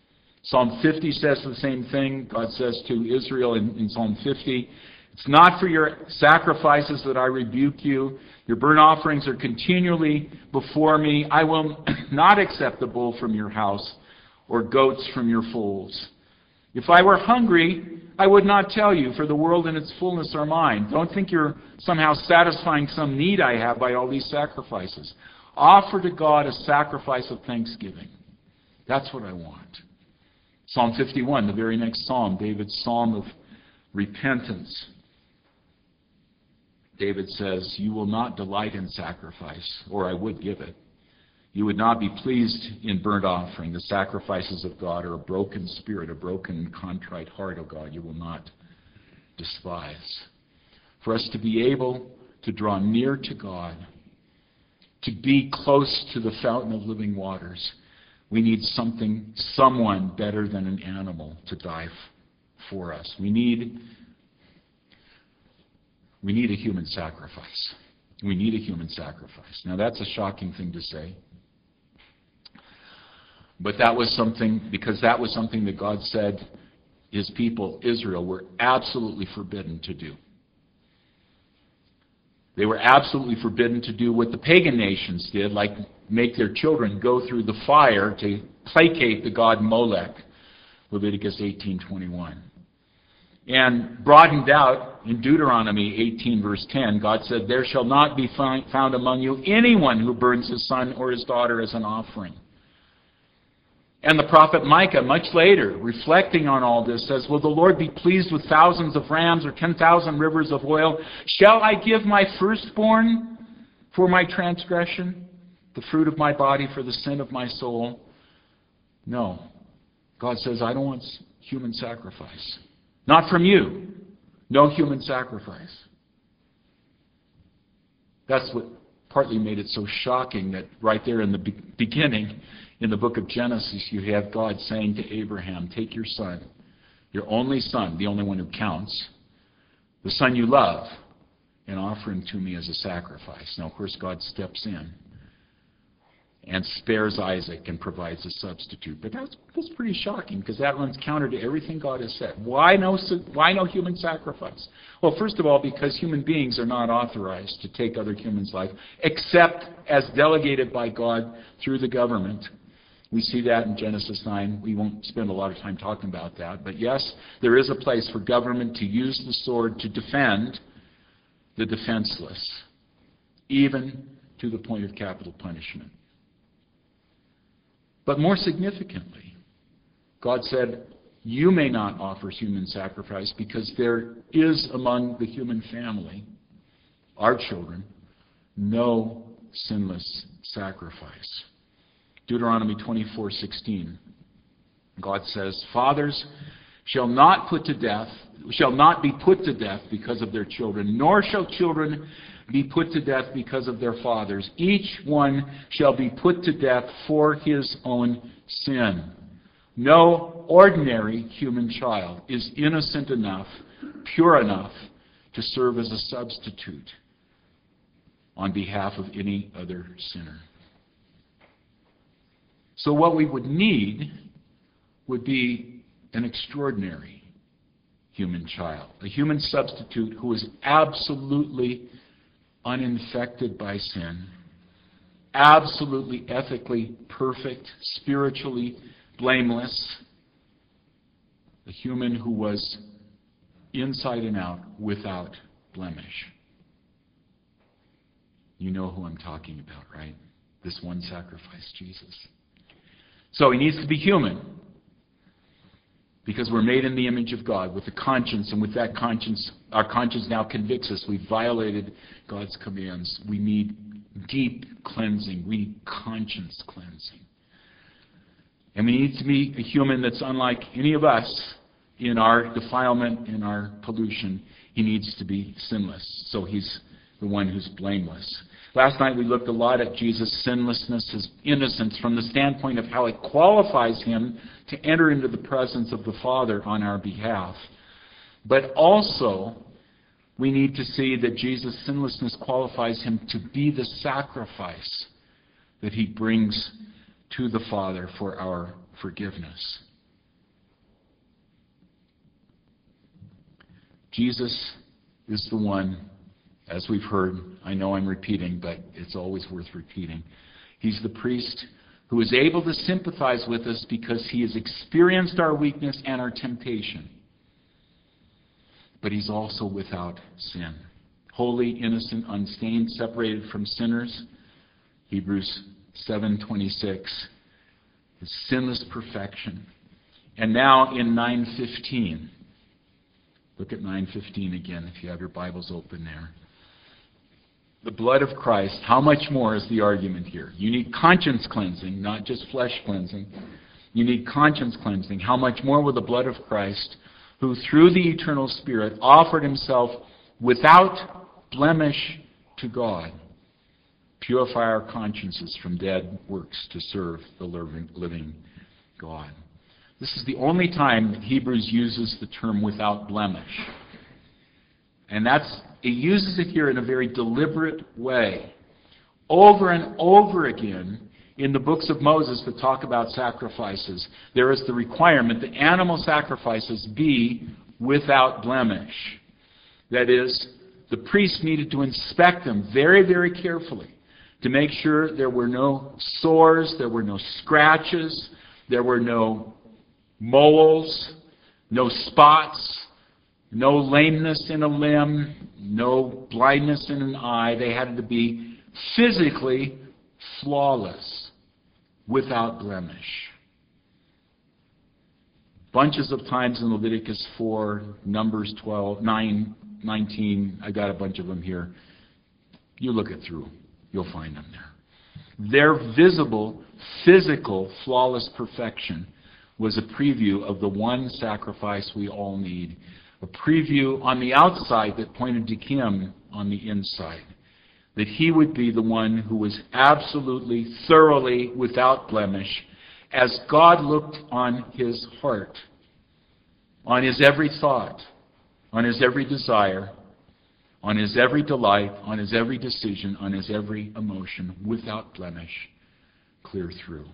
Psalm fifty says the same thing. God says to Israel in, in Psalm fifty, it's not for your sacrifices that I rebuke you. Your burnt offerings are continually before me. I will not accept the bull from your house or goats from your folds. If I were hungry, I would not tell you, for the world and its fullness are mine. Don't think you're somehow satisfying some need I have by all these sacrifices. Offer to God a sacrifice of thanksgiving. That's what I want. Psalm fifty-one, the very next psalm, David's psalm of repentance. David says, you will not delight in sacrifice, or I would give it. You would not be pleased in burnt offering. The sacrifices of God are a broken spirit, a broken and contrite heart, O God, you will not despise. For us to be able to draw near to God, to be close to the fountain of living waters, we need something, someone better than an animal to die f- for us. We need, we need a human sacrifice. We need a human sacrifice. Now that's a shocking thing to say. But that was something, because that was something that God said His people, Israel, were absolutely forbidden to do. They were absolutely forbidden to do what the pagan nations did, like make their children go through the fire to placate the god Molech, Leviticus eighteen twenty-one. And broadened out in Deuteronomy eighteen verse ten, God said, there shall not be found among you anyone who burns his son or his daughter as an offering. And the prophet Micah, much later, reflecting on all this, says, will the Lord be pleased with thousands of rams or ten thousand rivers of oil? Shall I give my firstborn for my transgression, the fruit of my body for the sin of my soul? No. God says, I don't want human sacrifice. Not from you. No human sacrifice. That's what partly made it so shocking that right there in the be- beginning, in the book of Genesis, you have God saying to Abraham, take your son, your only son, the only one who counts, the son you love, and offer him to me as a sacrifice. Now, of course, God steps in and spares Isaac and provides a substitute. But that's, that's pretty shocking, because that runs counter to everything God has said. Why no, why no human sacrifice? Well, first of all, because human beings are not authorized to take other humans' life, except as delegated by God through the government. We see that in Genesis nine. We won't spend a lot of time talking about that. But yes, there is a place for government to use the sword to defend the defenseless, even to the point of capital punishment. But more significantly, God said, you may not offer human sacrifice because there is among the human family, our children, no sinless sacrifice. Deuteronomy twenty-four sixteen. God says, fathers shall not put to death, shall not be put to death because of their children, nor shall children be put to death because of their fathers. Each one shall be put to death for his own sin. No ordinary human child is innocent enough, pure enough, to serve as a substitute on behalf of any other sinner. So what we would need would be an extraordinary human child, a human substitute who is absolutely uninfected by sin, absolutely ethically perfect, spiritually blameless, a human who was inside and out without blemish. You know who I'm talking about, right? This one sacrifice, Jesus. So he needs to be human, because we're made in the image of God with a conscience, and with that conscience, our conscience now convicts us. We've violated God's commands. We need deep cleansing. We need conscience cleansing. And we need to be a human that's unlike any of us in our defilement, in our pollution. He needs to be sinless. So he's the one who's blameless. Last night we looked a lot at Jesus' sinlessness, his innocence, from the standpoint of how it qualifies him to enter into the presence of the Father on our behalf. But also, we need to see that Jesus' sinlessness qualifies him to be the sacrifice that he brings to the Father for our forgiveness. Jesus is the one, as we've heard. I know I'm repeating, but it's always worth repeating. He's the priest who is able to sympathize with us because he has experienced our weakness and our temptation. But he's also without sin. Holy, innocent, unstained, separated from sinners. Hebrews seven twenty-six. His sinless perfection. And now in nine fifteen. Look at nine fifteen again if you have your Bibles open there. The blood of Christ, how much more is the argument here? You need conscience cleansing, not just flesh cleansing. You need conscience cleansing. How much more will the blood of Christ, who through the eternal Spirit offered himself without blemish to God, purify our consciences from dead works to serve the living God. This is the only time that Hebrews uses the term without blemish. And that's, it uses it here in a very deliberate way. Over and over again in the books of Moses that talk about sacrifices, there is the requirement that animal sacrifices be without blemish. That is, the priest needed to inspect them very, very carefully to make sure there were no sores, there were no scratches, there were no moles, no spots, no lameness in a limb, no blindness in an eye. They had to be physically flawless, without blemish. Bunches of times in Leviticus four, Numbers twelve, nine, nineteen, I got a bunch of them here. You look it through, you'll find them there. Their visible, physical, flawless perfection was a preview of the one sacrifice we all need. A preview on the outside that pointed to Him on the inside. That He would be the one who was absolutely, thoroughly, without blemish, as God looked on His heart, on His every thought, on His every desire, on His every delight, on His every decision, on His every emotion, without blemish, clear through.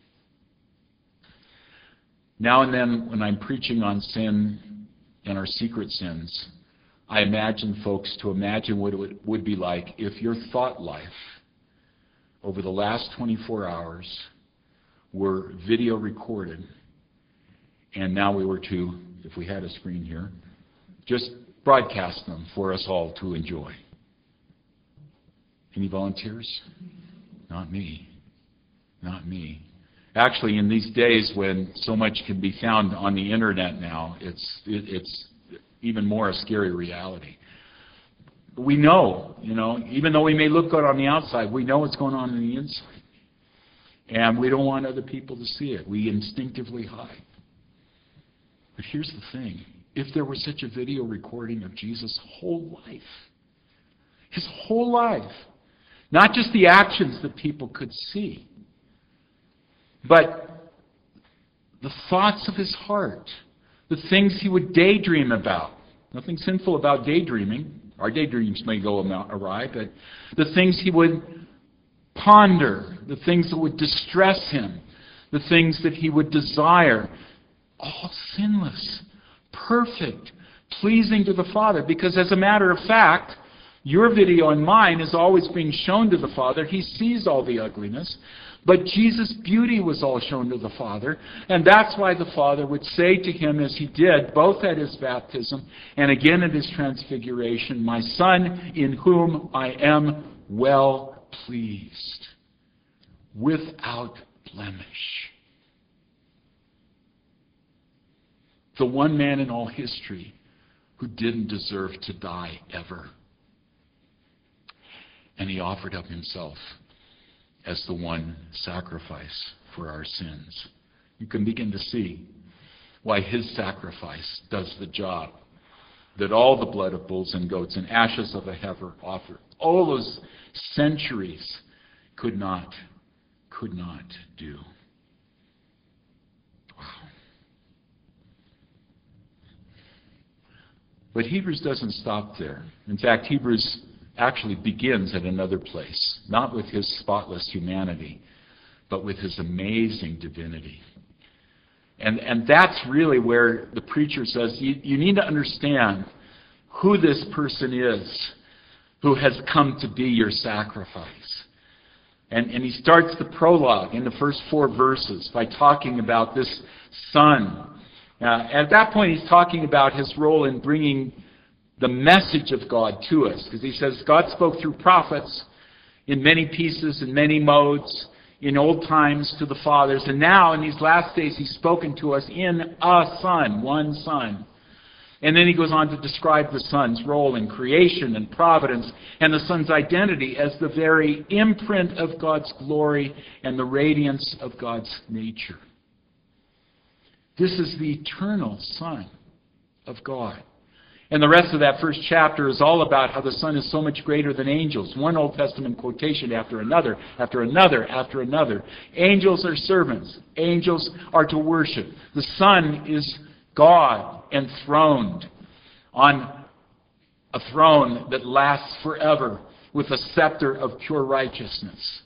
Now and then, when I'm preaching on sin and our secret sins, I imagine folks to imagine what it would be like if your thought life over the last twenty-four hours were video recorded, and now we were to, if we had a screen here, just broadcast them for us all to enjoy. Any volunteers? Not me. Not me. Actually, in these days when so much can be found on the internet now, it's it, it's even more a scary reality. We know, you know, even though we may look good on the outside, we know what's going on on the inside. And we don't want other people to see it. We instinctively hide. But here's the thing. If there were such a video recording of Jesus' whole life, His whole life, not just the actions that people could see, but the thoughts of His heart, the things He would daydream about. Nothing sinful about daydreaming. Our daydreams may go awry, but the things He would ponder, the things that would distress Him, the things that He would desire, all sinless, perfect, pleasing to the Father. Because as a matter of fact, your video and mine is always being shown to the Father. He sees all the ugliness. But Jesus' beauty was all shown to the Father, and that's why the Father would say to Him, as He did, both at His baptism and again at His transfiguration, "My Son, in whom I am well pleased," without blemish. The one man in all history who didn't deserve to die ever. And He offered up Himself as the one sacrifice for our sins. You can begin to see why His sacrifice does the job that all the blood of bulls and goats and ashes of a heifer offered, all those centuries could not, could not do. Wow. But Hebrews doesn't stop there. In fact, Hebrews actually begins at another place, not with His spotless humanity, but with His amazing divinity. And and that's really where the preacher says, you, you need to understand who this person is who has come to be your sacrifice. And, and he starts the prologue in the first four verses by talking about this Son. Uh, at that point, he's talking about his role in bringing the message of God to us. Because he says, God spoke through prophets in many pieces, in many modes, in old times to the fathers. And now, in these last days, he's spoken to us in a Son, one Son. And then he goes on to describe the Son's role in creation and providence, and the Son's identity as the very imprint of God's glory and the radiance of God's nature. This is the eternal Son of God. And the rest of that first chapter is all about how the Son is so much greater than angels. One Old Testament quotation after another, after another, after another. Angels are servants. Angels are to worship. The Son is God enthroned on a throne that lasts forever with a scepter of pure righteousness.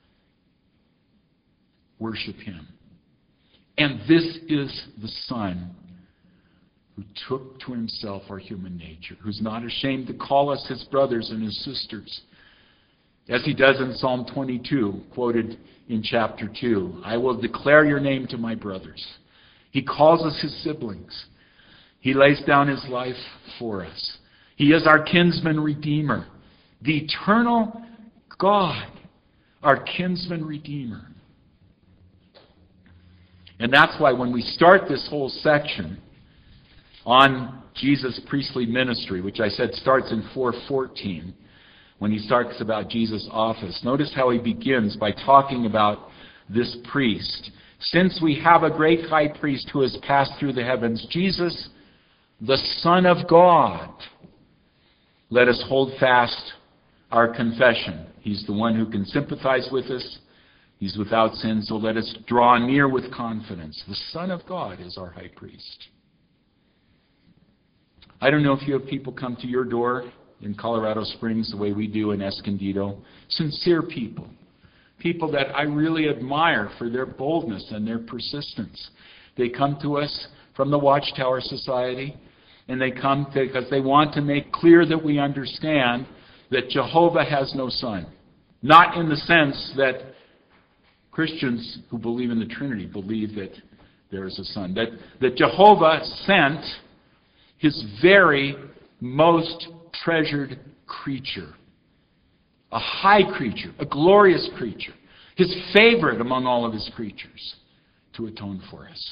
Worship Him. And this is the Son who took to Himself our human nature, who's not ashamed to call us His brothers and His sisters. As He does in Psalm twenty-two, quoted in chapter two, I will declare your name to my brothers. He calls us His siblings. He lays down His life for us. He is our kinsman redeemer. The eternal God, our kinsman redeemer. And that's why when we start this whole section on Jesus' priestly ministry, which I said starts in four fourteen, when he talks about Jesus' office, notice how he begins by talking about this priest. Since we have a great high priest who has passed through the heavens, Jesus, the Son of God, let us hold fast our confession. He's the one who can sympathize with us. He's without sin, so let us draw near with confidence. The Son of God is our high priest. I don't know if you have people come to your door in Colorado Springs the way we do in Escondido. Sincere people. People that I really admire for their boldness and their persistence. They come to us from the Watchtower Society, and they come because they want to make clear that we understand that Jehovah has no son. Not in the sense that Christians who believe in the Trinity believe that there is a son. That, that Jehovah sent His very most treasured creature. A high creature, a glorious creature. His favorite among all of His creatures to atone for us.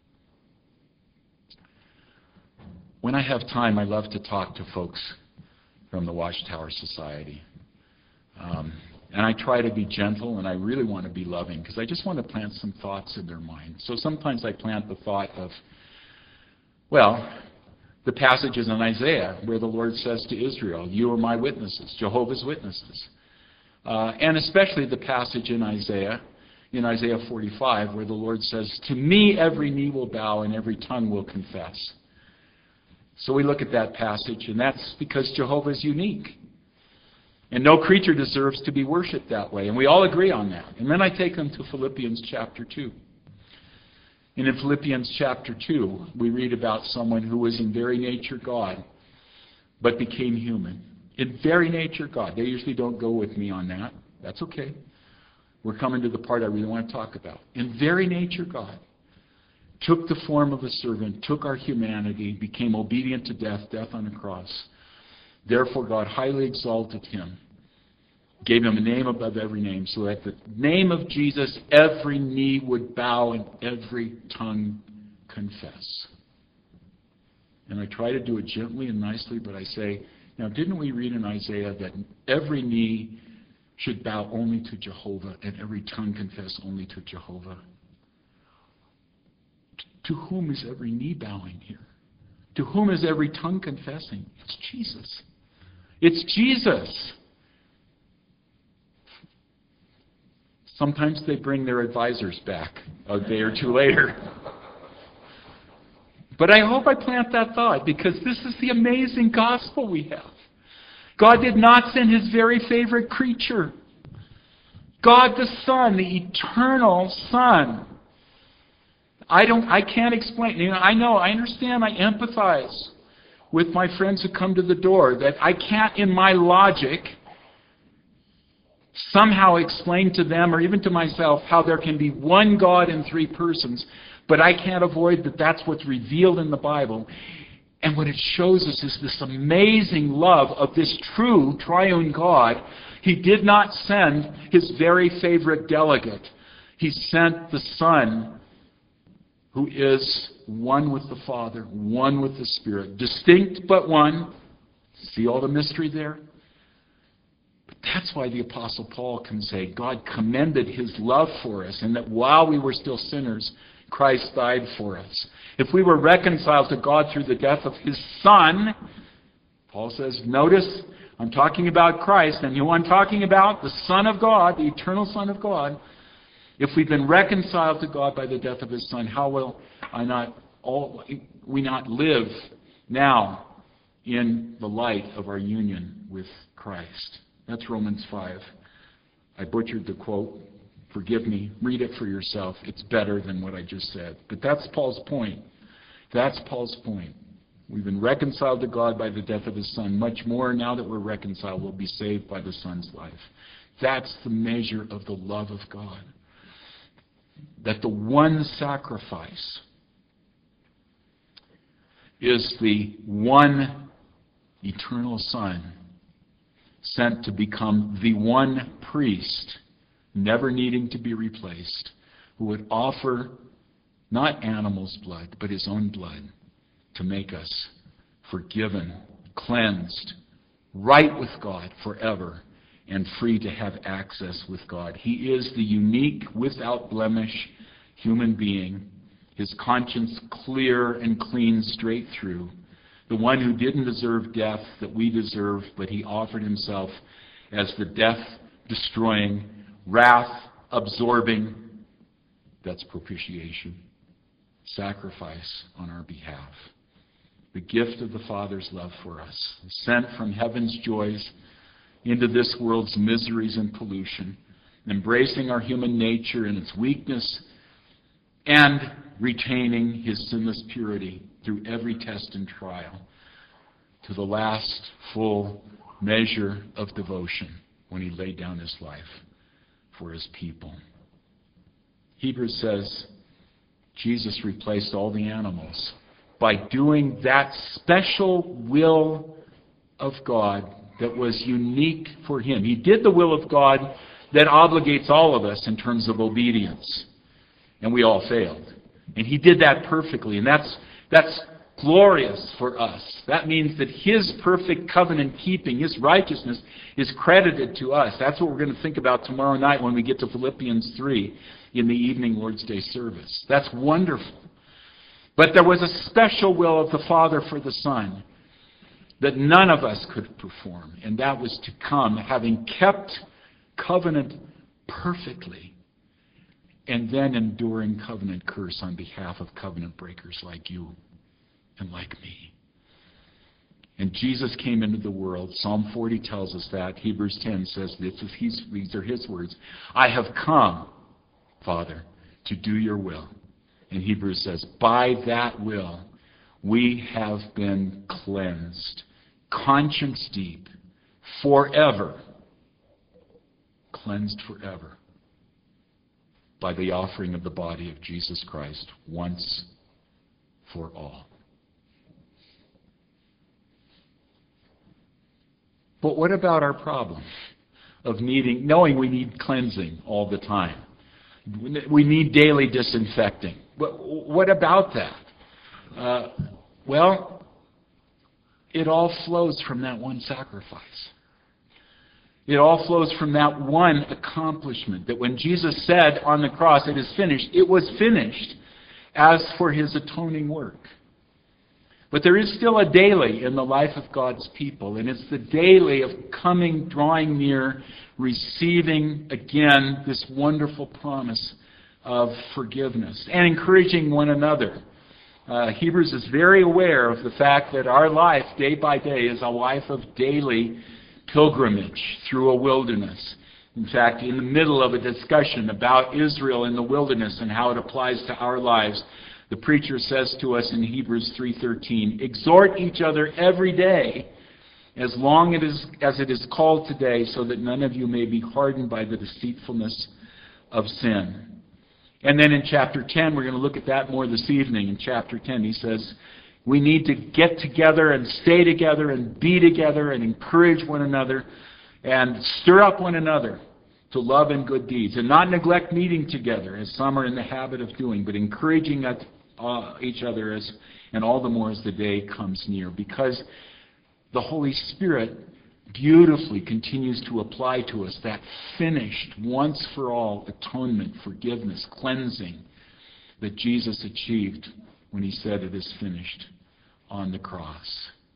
When I have time, I love to talk to folks from the Watchtower Society. Um, and I try to be gentle, and I really want to be loving, because I just want to plant some thoughts in their mind. So sometimes I plant the thought of, well, the passages in Isaiah where the Lord says to Israel, you are my witnesses, Jehovah's witnesses. Uh, and especially the passage in Isaiah, in Isaiah forty-five, where the Lord says, to me every knee will bow and every tongue will confess. So we look at that passage, and that's because Jehovah is unique. And no creature deserves to be worshipped that way. And we all agree on that. And then I take them to Philippians chapter two. And in Philippians chapter two, we read about someone who was in very nature God, but became human. In very nature God. They usually don't go with me on that. That's okay. We're coming to the part I really want to talk about. In very nature God took the form of a servant, took our humanity, became obedient to death, death on a cross. Therefore God highly exalted Him, gave Him a name above every name, so that the name of Jesus every knee would bow and every tongue confess. And I try to do it gently and nicely, but I say, now didn't we read in Isaiah that every knee should bow only to Jehovah and every tongue confess only to Jehovah? To whom is every knee bowing here? To whom is every tongue confessing? It's Jesus. It's Jesus. Sometimes they bring their advisors back a day or two later. But I hope I plant that thought, because this is the amazing gospel we have. God did not send His very favorite creature. God the Son, the eternal Son. I don't I can't explain. You know, I know, I understand, I empathize with my friends who come to the door, that I can't, in my logic, somehow explain to them or even to myself how there can be one God in three persons, but I can't avoid that that's what's revealed in the Bible. And what it shows us is this amazing love of this true triune God. He did not send His very favorite delegate. He sent the Son, who is one with the Father, one with the Spirit. Distinct but one. See all the mystery there? But that's why the Apostle Paul can say God commended His love for us, and that while we were still sinners, Christ died for us. If we were reconciled to God through the death of His Son, Paul says, notice, I'm talking about Christ, and who I'm talking about, the Son of God, the eternal Son of God. If we've been reconciled to God by the death of His Son, how will I not all we not live now in the light of our union with Christ? That's Romans five. I butchered the quote. Forgive me. Read it for yourself. It's better than what I just said. But that's Paul's point. That's Paul's point. We've been reconciled to God by the death of His Son. Much more, now that we're reconciled, we'll be saved by the Son's life. That's the measure of the love of God. That the one sacrifice is the one eternal Son sent to become the one priest, never needing to be replaced, who would offer not animal's blood, but His own blood to make us forgiven, cleansed, right with God forever, and free to have access with God. He is the unique, without blemish human being, His conscience clear and clean straight through, the one who didn't deserve death that we deserve, but He offered Himself as the death-destroying, wrath-absorbing, that's propitiation, sacrifice on our behalf. The gift of the Father's love for us, sent from heaven's joys into this world's miseries and pollution, embracing our human nature in its weakness and retaining His sinless purity through every test and trial to the last full measure of devotion when He laid down His life for His people. Hebrews says Jesus replaced all the animals by doing that special will of God that was unique for Him. He did the will of God that obligates all of us in terms of obedience. And we all failed. And He did that perfectly. And that's that's glorious for us. That means that His perfect covenant keeping, His righteousness, is credited to us. That's what we're going to think about tomorrow night when we get to Philippians three in the evening Lord's Day service. That's wonderful. But there was a special will of the Father for the Son that none of us could perform. And that was to come, having kept covenant perfectly, and then enduring covenant curse on behalf of covenant breakers like you and like me. And Jesus came into the world. Psalm forty tells us that. Hebrews ten says this. These are His words. I have come, Father, to do your will. And Hebrews says, by that will, we have been cleansed, conscience deep, forever, cleansed forever, by the offering of the body of Jesus Christ once for all. But what about our problem of needing, knowing we need cleansing all the time? We need daily disinfecting. But what about that? Uh, well, it all flows from that one sacrifice. It all flows from that one accomplishment, that when Jesus said on the cross, it is finished, it was finished as for His atoning work. But there is still a daily in the life of God's people, and it's the daily of coming, drawing near, receiving again this wonderful promise of forgiveness, and encouraging one another. Uh, Hebrews is very aware of the fact that our life, day by day, is a life of daily pilgrimage through a wilderness. In fact, in the middle of a discussion about Israel in the wilderness and how it applies to our lives, The preacher says to us in Hebrews three thirteen, exhort each other every day, as long it is, as it is called today, so that none of you may be hardened by the deceitfulness of sin. And then in chapter ten, we're going to look at that more this evening. In chapter ten, he says, we need to get together and stay together and be together and encourage one another and stir up one another to love and good deeds, and not neglect meeting together, as some are in the habit of doing, but encouraging us, uh, each other, as, and all the more as the day comes near, because the Holy Spirit beautifully continues to apply to us that finished, once for all atonement, forgiveness, cleansing that Jesus achieved when he said it is finished on the cross.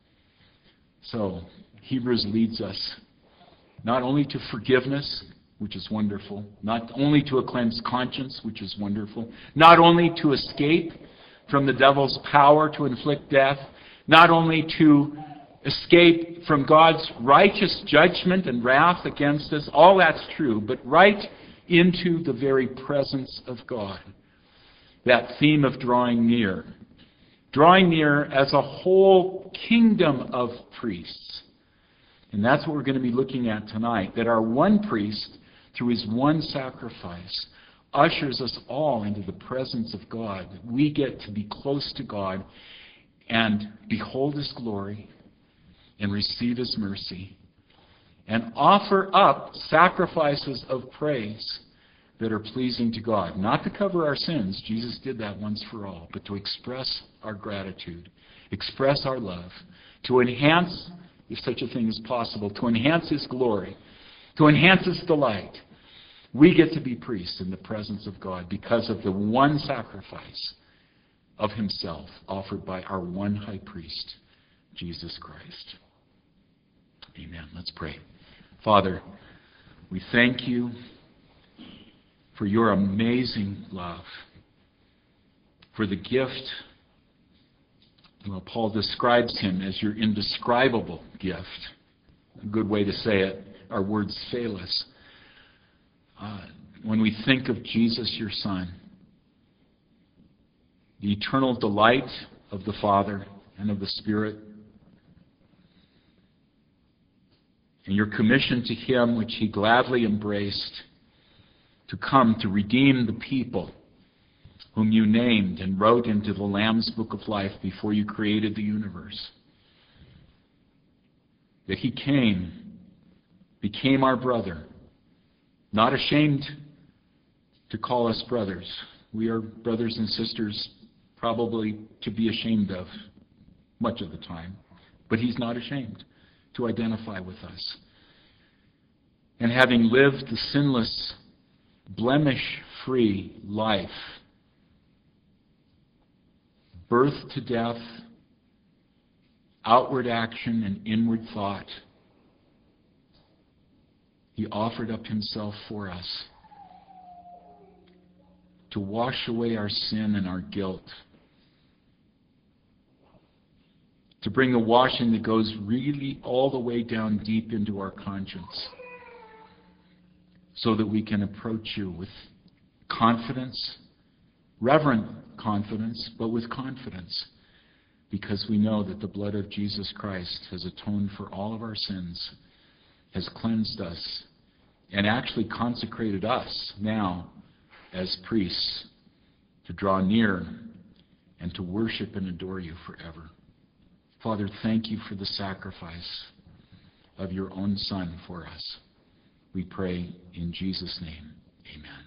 So, Hebrews leads us not only to forgiveness, which is wonderful, not only to a cleansed conscience, which is wonderful, not only to escape from the devil's power to inflict death, not only to escape from God's righteous judgment and wrath against us, all that's true, but right into the very presence of God. That theme of drawing near. Drawing near as a whole kingdom of priests. And that's what we're going to be looking at tonight, that our one priest, through his one sacrifice, ushers us all into the presence of God. We get to be close to God and behold his glory and receive his mercy and offer up sacrifices of praise that are pleasing to God. Not to cover our sins, Jesus did that once for all, but to express our gratitude, express our love, to enhance, if such a thing is possible, to enhance his glory, to enhance his delight. We get to be priests in the presence of God because of the one sacrifice of himself offered by our one high priest, Jesus Christ. Amen. Let's pray. Father, we thank you for your amazing love, for the gift. Well, Paul describes him as your indescribable gift. A good way to say it, our words fail us. Uh, when we think of Jesus, your Son, the eternal delight of the Father and of the Spirit, and your commission to him, which he gladly embraced, to come to redeem the people whom you named and wrote into the Lamb's Book of Life before you created the universe. That he came, became our brother, not ashamed to call us brothers. We are brothers and sisters probably to be ashamed of much of the time, but he's not ashamed to identify with us. And having lived the sinless, blemish-free life, birth to death, outward action and inward thought, he offered up himself for us to wash away our sin and our guilt, to bring a washing that goes really all the way down deep into our conscience, so that we can approach you with confidence, reverent confidence, but with confidence, because we know that the blood of Jesus Christ has atoned for all of our sins, has cleansed us, and actually consecrated us now as priests to draw near and to worship and adore you forever. Father, thank you for the sacrifice of your own Son for us. We pray in Jesus' name. Amen.